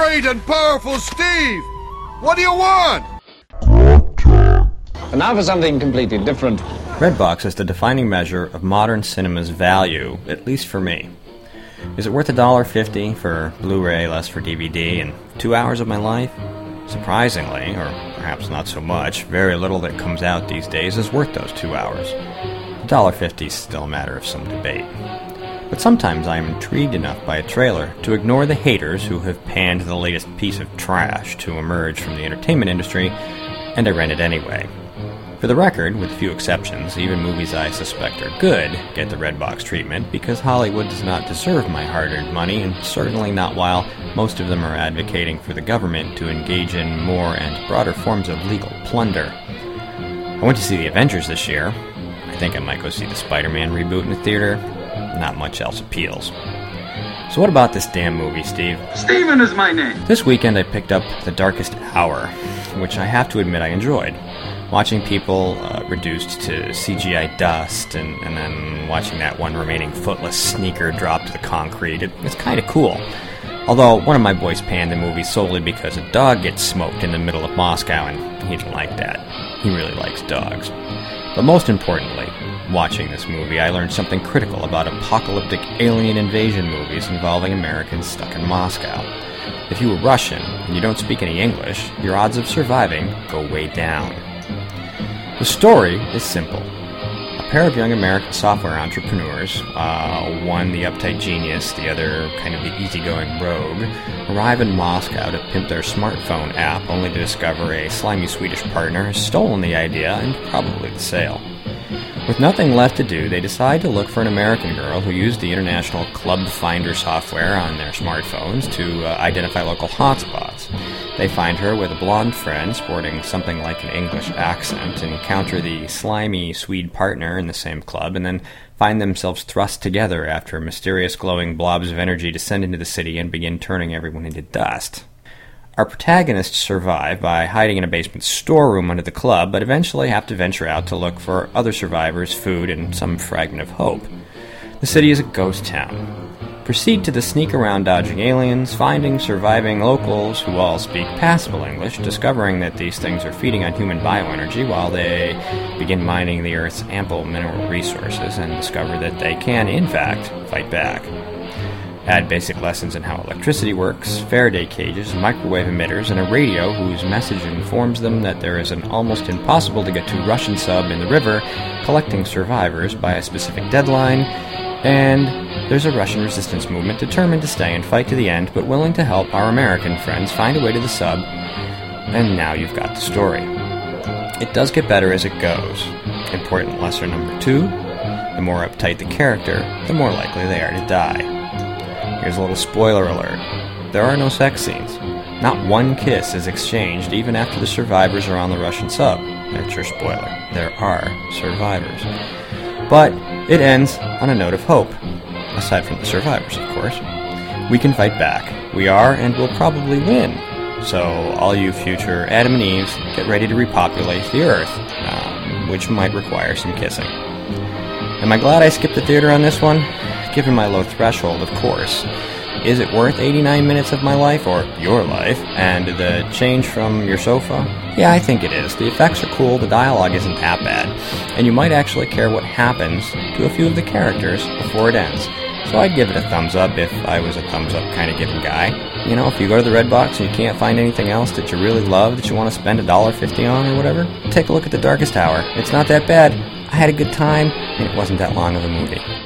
great and powerful Steve! What do you want? And now for something completely different. Redbox is the defining measure of modern cinema's value, at least for me. Is it worth $1.50 for Blu-ray, less for DVD, and 2 hours of my life? Surprisingly, or perhaps not so much, very little that comes out these days is worth those 2 hours. $1.50 is still a matter of some debate. But sometimes I am intrigued enough by a trailer to ignore the haters who have panned the latest piece of trash to emerge from the entertainment industry, and I rent it anyway. For the record, with few exceptions, even movies I suspect are good get the Redbox treatment because Hollywood does not deserve my hard-earned money, and certainly not while most of them are advocating for the government to engage in more and broader forms of legal plunder. I went to see the Avengers this year. I think I might go see the Spider-Man reboot in the theater. Not much else appeals. So what about this damn movie, Steve? Steven is my name. This weekend I picked up The Darkest Hour, which I have to admit I enjoyed. Watching people reduced to CGI dust and then watching that one remaining footless sneaker drop to the concrete, it's kind of cool. Although one of my boys panned the movie solely because a dog gets smoked in the middle of Moscow, and he didn't like that. He really likes dogs. But most importantly, watching this movie, I learned something critical about apocalyptic alien invasion movies involving Americans stuck in Moscow. If you were Russian and you don't speak any English, your odds of surviving go way down. The story is simple. A pair of young American software entrepreneurs, one the uptight genius, the other kind of the easygoing rogue, arrive in Moscow to pimp their smartphone app only to discover a slimy Swedish partner has stolen the idea and probably the sale. With nothing left to do, they decide to look for an American girl who used the international Club Finder software on their smartphones to identify local hotspots. They find her with a blonde friend sporting something like an English accent, encounter the slimy Swede partner in the same club, and then find themselves thrust together after mysterious glowing blobs of energy descend into the city and begin turning everyone into dust. Our protagonists survive by hiding in a basement storeroom under the club, but eventually have to venture out to look for other survivors, food, and some fragment of hope. The city is a ghost town. Proceed to the sneak around dodging aliens, finding surviving locals who all speak passable English, discovering that these things are feeding on human bioenergy while they begin mining the Earth's ample mineral resources and discover that they can, in fact, fight back. Add basic lessons in how electricity works, Faraday cages, microwave emitters, and a radio whose message informs them that there is an almost impossible to get to Russian sub in the river collecting survivors by a specific deadline, and there's a Russian resistance movement determined to stay and fight to the end, but willing to help our American friends find a way to the sub, and now you've got the story. It does get better as it goes. Important lesson number 2, the more uptight the character, the more likely they are to die. Here's a little spoiler alert. There are no sex scenes. Not one kiss is exchanged even after the survivors are on the Russian sub. That's your spoiler. There are survivors. But it ends on a note of hope. Aside from the survivors, of course. We can fight back. We are and will probably win. So all you future Adam and Eves, get ready to repopulate the Earth, which might require some kissing. Am I glad I skipped the theater on this one? Given my low threshold, of course. Is it worth 89 minutes of my life, or your life, and the change from your sofa? Yeah, I think it is. The effects are cool, the dialogue isn't that bad, and you might actually care what happens to a few of the characters before it ends. So I'd give it a thumbs up if I was a thumbs up kind of giving guy. You know, if you go to the Redbox and you can't find anything else that you really love that you want to spend $1.50 on or whatever, take a look at The Darkest Hour. It's not that bad. I had a good time, and it wasn't that long of a movie.